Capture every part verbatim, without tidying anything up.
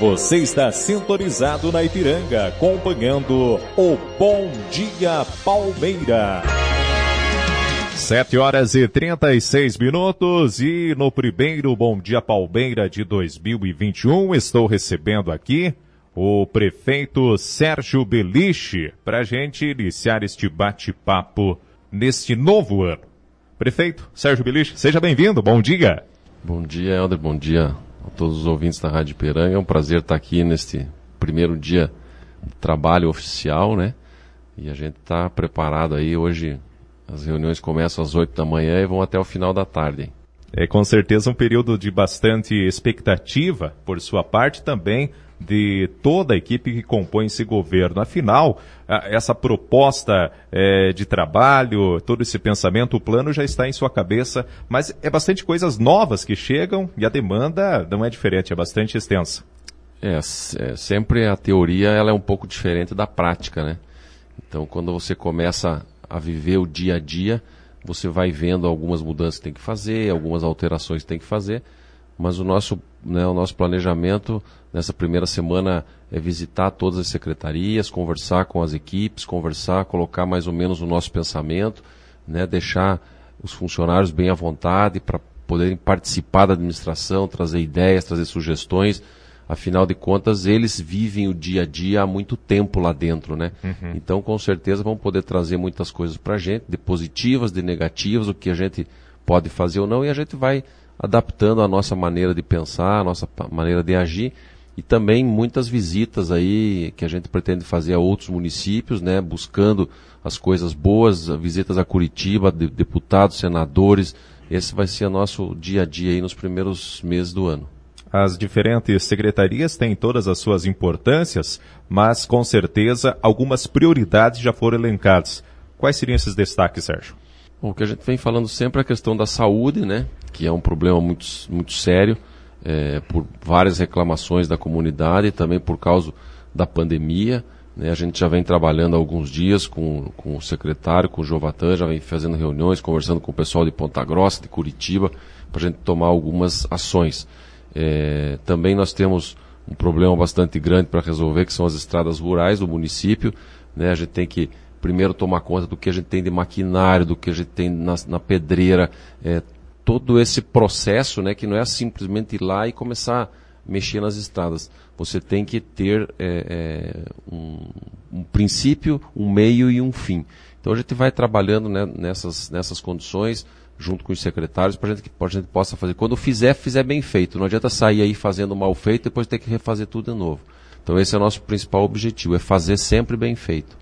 Você está sintonizado na Ipiranga, acompanhando o Bom Dia Palmeira. Sete horas e trinta e seis minutos e no primeiro Bom Dia Palmeira de dois mil e vinte e um estou recebendo aqui o prefeito Sérgio Beliche para a gente iniciar este bate-papo neste novo ano. Prefeito Sérgio Beliche, seja bem-vindo, bom dia. Bom dia, Helder, bom dia a todos os ouvintes da Rádio Ipiranga. É um prazer estar aqui neste primeiro dia de trabalho oficial, né? E a gente está preparado aí. Hoje as reuniões começam às oito da manhã e vão até o final da tarde. É com certeza um período de bastante expectativa por sua parte também de toda a equipe que compõe esse governo. Afinal, essa proposta é, de trabalho, todo esse pensamento, o plano já está em sua cabeça, mas é bastante coisas novas que chegam e a demanda não é diferente, é bastante extensa. É, é sempre a teoria ela é um pouco diferente da prática, né? Então, quando você começa a viver o dia a dia, você vai vendo algumas mudanças que tem que fazer, algumas alterações que tem que fazer, mas o nosso, né, o nosso planejamento nessa primeira semana é visitar todas as secretarias, conversar com as equipes, conversar, colocar mais ou menos o nosso pensamento, né, deixar os funcionários bem à vontade para poderem participar da administração, trazer ideias, trazer sugestões. Afinal de contas, eles vivem o dia a dia há muito tempo lá dentro, né? Uhum. Então, com certeza, vão poder trazer muitas coisas para a gente, de positivas, de negativas, o que a gente pode fazer ou não, e a gente vai adaptando a nossa maneira de pensar, a nossa maneira de agir, e também muitas visitas aí que a gente pretende fazer a outros municípios, né? Buscando as coisas boas, visitas a Curitiba, de, deputados, senadores. Esse vai ser o nosso dia a dia aí nos primeiros meses do ano. As diferentes secretarias têm todas as suas importâncias, mas com certeza algumas prioridades já foram elencadas. Quais seriam esses destaques, Sérgio? Bom, o que a gente vem falando sempre é a questão da saúde, né? Que é um problema muito, muito sério, é, por várias reclamações da comunidade e também por causa da pandemia, né? A gente já vem trabalhando há alguns dias com, com o secretário, com o Jovatan, já vem fazendo reuniões, conversando com o pessoal de Ponta Grossa, de Curitiba, para a gente tomar algumas ações. É, também nós temos um problema bastante grande para resolver, que são as estradas rurais do município, né? A gente tem que primeiro tomar conta do que a gente tem de maquinário, do que a gente tem na, na pedreira, é, todo esse processo, né, que não é simplesmente ir lá e começar a mexer nas estradas. Você tem que ter é, é, um, um princípio, um meio e um fim. Então a gente vai trabalhando, né, nessas, nessas condições, junto com os secretários, para que a gente possa fazer. Quando fizer, fizer bem feito. Não adianta sair aí fazendo mal feito e depois ter que refazer tudo de novo. Então esse é o nosso principal objetivo, é fazer sempre bem feito.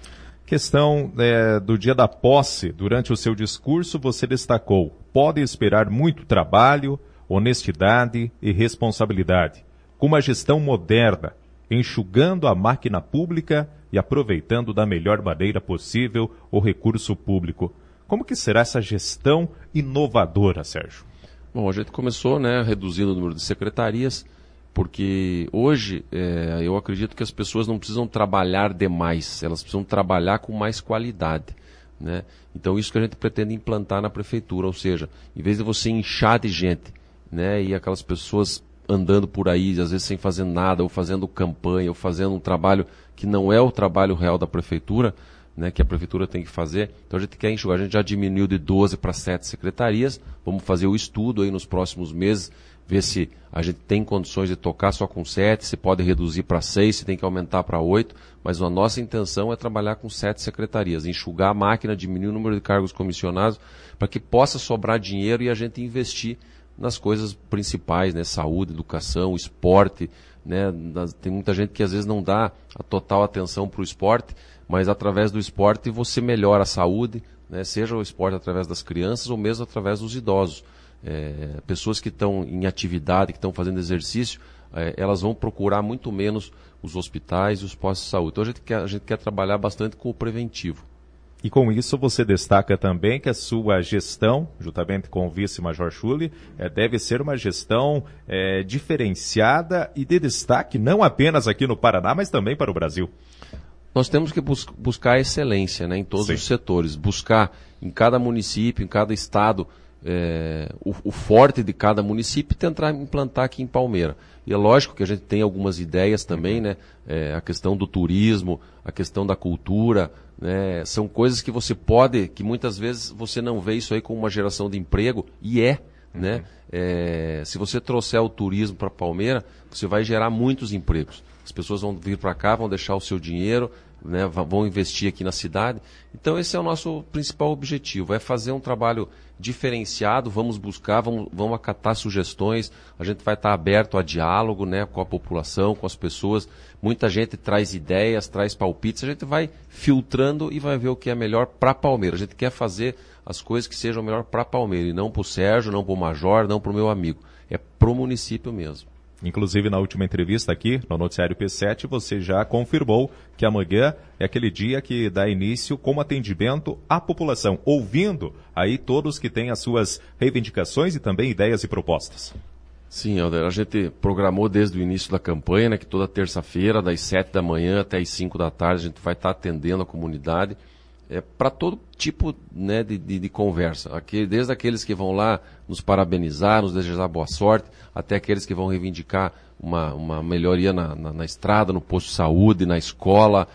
Questão é, do dia da posse. Durante o seu discurso você destacou: pode esperar muito trabalho, honestidade e responsabilidade, com uma gestão moderna, enxugando a máquina pública e aproveitando da melhor maneira possível o recurso público. Como que será essa gestão inovadora, Sérgio? Bom, a gente começou, né, reduzindo o número de secretarias, porque hoje é, eu acredito que as pessoas não precisam trabalhar demais, elas precisam trabalhar com mais qualidade, né? Então isso que a gente pretende implantar na prefeitura, ou seja, em vez de você inchar de gente, né, e aquelas pessoas andando por aí, às vezes sem fazer nada, ou fazendo campanha, ou fazendo um trabalho que não é o trabalho real da prefeitura, né, que a prefeitura tem que fazer. Então a gente quer enxugar, a gente já diminuiu de doze para sete secretarias, vamos fazer o estudo aí nos próximos meses, ver se a gente tem condições de tocar só com sete, se pode reduzir para seis, se tem que aumentar para oito, mas a nossa intenção é trabalhar com sete secretarias, enxugar a máquina, diminuir o número de cargos comissionados, para que possa sobrar dinheiro e a gente investir nas coisas principais, né, saúde, educação, esporte, né, tem muita gente que às vezes não dá a total atenção para o esporte, mas através do esporte você melhora a saúde, né, seja o esporte através das crianças ou mesmo através dos idosos. É, pessoas que estão em atividade, que estão fazendo exercício, é, elas vão procurar muito menos os hospitais e os postos de saúde. Então a gente quer, a gente quer trabalhar bastante com o preventivo. E com isso você destaca também que a sua gestão, juntamente com o vice-major Schulli, é, deve ser uma gestão é, diferenciada e de destaque não apenas aqui no Paraná, mas também para o Brasil. Nós temos que bus- buscar a excelência, né, em todos Sim. os setores, buscar em cada município, em cada estado, é, o, o forte de cada município e tentar implantar aqui em Palmeira. E é lógico que a gente tem algumas ideias também, né? É, a questão do turismo, a questão da cultura, né? São coisas que você pode, que muitas vezes você não vê isso aí como uma geração de emprego, e é, uhum. né? É, se você trouxer o turismo para Palmeira, você vai gerar muitos empregos. As pessoas vão vir para cá, vão deixar o seu dinheiro, né, vão investir aqui na cidade. Então esse é o nosso principal objetivo, é fazer um trabalho diferenciado, vamos buscar, vamos, vamos acatar sugestões, a gente vai estar aberto a diálogo, né, com a população, com as pessoas. Muita gente traz ideias, traz palpites, a gente vai filtrando e vai ver o que é melhor para Palmeira. A gente quer fazer as coisas que sejam melhor para Palmeira, e não para o Sérgio, não para o Major, não para o meu amigo. É para o município mesmo. Inclusive, na última entrevista aqui, no Noticiário P sete, você já confirmou que amanhã é aquele dia que dá início com atendimento à população, ouvindo aí todos que têm as suas reivindicações e também ideias e propostas. Sim, Helder, a gente programou desde o início da campanha, né, que toda terça-feira, das sete da manhã até as cinco da tarde, a gente vai estar atendendo a comunidade. É, para todo tipo, né, de, de, de conversa, Aqui, desde aqueles que vão lá nos parabenizar, nos desejar boa sorte, até aqueles que vão reivindicar uma, uma melhoria na, na, na estrada, no posto de saúde, na escola.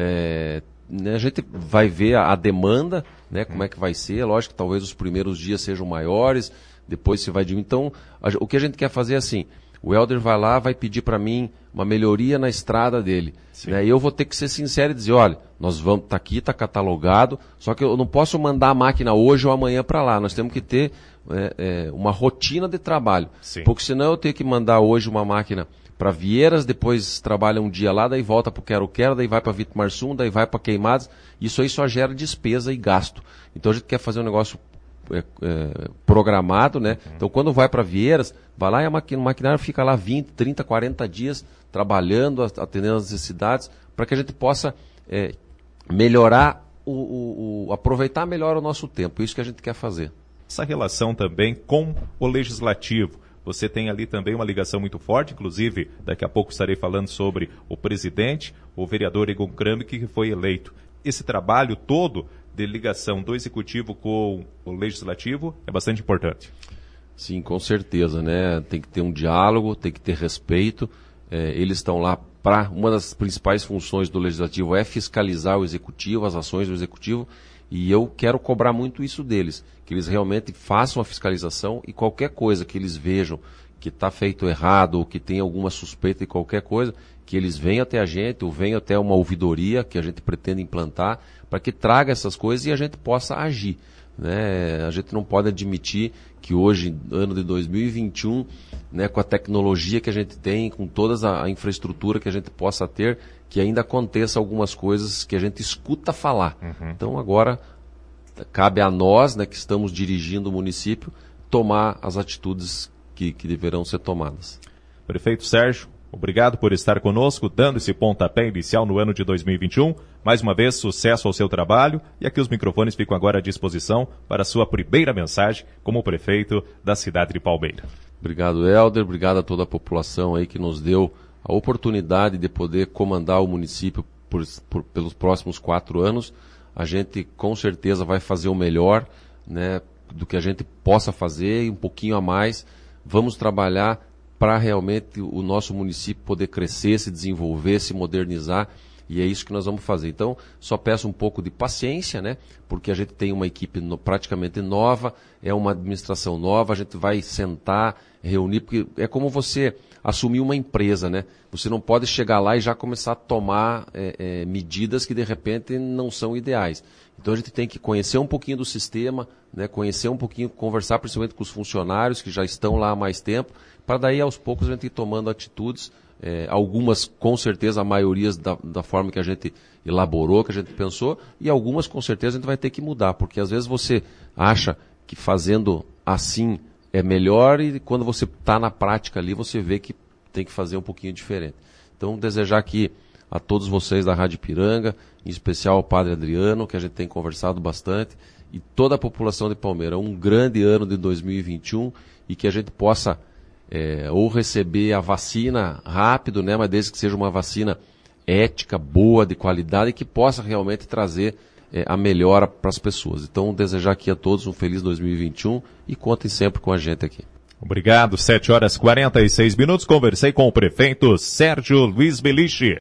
É, né, a gente vai ver a, a demanda, né, como é que vai ser. Lógico que talvez os primeiros dias sejam maiores, depois se vai diminuir. Então, a, o que a gente quer fazer é assim, o Helder vai lá, vai pedir para mim uma melhoria na estrada dele. Né? E eu vou ter que ser sincero e dizer, olha, nós vamos, tá aqui, tá catalogado, só que eu não posso mandar a máquina hoje ou amanhã para lá. Nós temos que ter é, é, uma rotina de trabalho. Sim. Porque senão eu tenho que mandar hoje uma máquina para Vieiras, depois trabalha um dia lá, daí volta para o Quero-Quero, daí vai para Vitor Marsum, daí vai para Queimados. Isso aí só gera despesa e gasto. Então a gente quer fazer um negócio É, é, programado, né? Uhum. Então quando vai para Vieiras, vai lá e a maqui- o maquinário fica lá vinte, trinta, quarenta dias trabalhando, atendendo as necessidades, para que a gente possa é, melhorar, o, o, o, aproveitar melhor o nosso tempo. Isso que a gente quer fazer. Essa relação também com o Legislativo. Você tem ali também uma ligação muito forte, inclusive daqui a pouco estarei falando sobre o presidente, o vereador Egon Kramik, que foi eleito. Esse trabalho todo de ligação do Executivo com o Legislativo é bastante importante. Sim, com certeza, né? Tem que ter um diálogo, tem que ter respeito. É, eles estão lá para... Uma das principais funções do Legislativo é fiscalizar o Executivo, as ações do Executivo, e eu quero cobrar muito isso deles, que eles realmente façam a fiscalização e qualquer coisa que eles vejam que está feito errado ou que tem alguma suspeita de qualquer coisa, que eles venham até a gente ou venham até uma ouvidoria que a gente pretende implantar para que traga essas coisas e a gente possa agir. Né? A gente não pode admitir que hoje, ano de dois mil e vinte e um, né, com a tecnologia que a gente tem, com toda a infraestrutura que a gente possa ter, que ainda aconteça algumas coisas que a gente escuta falar. Uhum. Então agora cabe a nós, né, que estamos dirigindo o município, tomar as atitudes que, que deverão ser tomadas. Prefeito Sérgio, obrigado por estar conosco, dando esse pontapé inicial no ano de dois mil e vinte e um. Mais uma vez, sucesso ao seu trabalho. E aqui os microfones ficam agora à disposição para a sua primeira mensagem como prefeito da cidade de Palmeira. Obrigado, Helder. Obrigado a toda a população aí que nos deu a oportunidade de poder comandar o município por, por, pelos próximos quatro anos. A gente, com certeza, vai fazer o melhor, né, do que a gente possa fazer e um pouquinho a mais. Vamos trabalhar para realmente o nosso município poder crescer, se desenvolver, se modernizar, e é isso que nós vamos fazer. Então, só peço um pouco de paciência, né? Porque a gente tem uma equipe no, praticamente nova, é uma administração nova, a gente vai sentar, reunir, porque é como você assumir uma empresa, né? Você não pode chegar lá e já começar a tomar é, é, medidas que de repente não são ideais. Então a gente tem que conhecer um pouquinho do sistema, né? Conhecer um pouquinho, conversar principalmente com os funcionários que já estão lá há mais tempo, para daí aos poucos a gente ir tomando atitudes, é, algumas com certeza, a maioria da, da forma que a gente elaborou, que a gente pensou, e algumas com certeza a gente vai ter que mudar, porque às vezes você acha que fazendo assim é melhor e quando você está na prática ali você vê que tem que fazer um pouquinho diferente. Então desejar aqui a todos vocês da Rádio Ipiranga, em especial ao Padre Adriano, que a gente tem conversado bastante, e toda a população de Palmeira, um grande ano de dois mil e vinte e um e que a gente possa É, ou receber a vacina rápido, né, mas desde que seja uma vacina ética, boa, de qualidade e que possa realmente trazer é, a melhora para as pessoas. Então, desejar aqui a todos um feliz dois mil e vinte e um e contem sempre com a gente aqui. Obrigado, sete horas e quarenta e seis minutos. Conversei com o prefeito Sérgio Luiz Beliche.